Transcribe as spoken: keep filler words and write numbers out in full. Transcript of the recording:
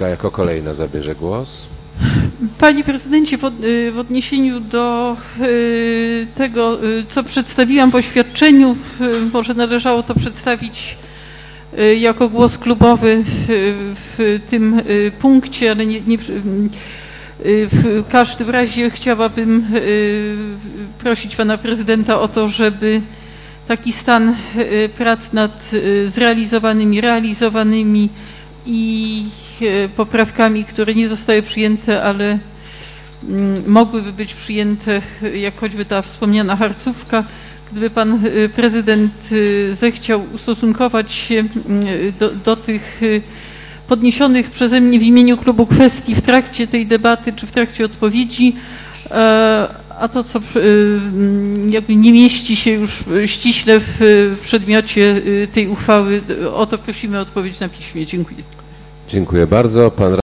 Rafalska jako kolejna zabierze głos. Panie prezydencie, w, od, w odniesieniu do y, tego, y, co przedstawiłam w oświadczeniu, y, może należało to przedstawić y, jako głos klubowy w, w tym y, punkcie, ale nie, nie, y, w każdym razie chciałabym y, prosić pana prezydenta o to, żeby taki stan y, prac nad y, zrealizowanymi, realizowanymi i poprawkami, które nie zostały przyjęte, ale mogłyby być przyjęte, jak choćby ta wspomniana harcówka. Gdyby pan prezydent zechciał ustosunkować się do, do tych podniesionych przeze mnie w imieniu klubu kwestii w trakcie tej debaty czy w trakcie odpowiedzi, a to, co jakby nie mieści się już ściśle w przedmiocie tej uchwały, o to prosimy o odpowiedź na piśmie. Dziękuję. Dziękuję bardzo. Pan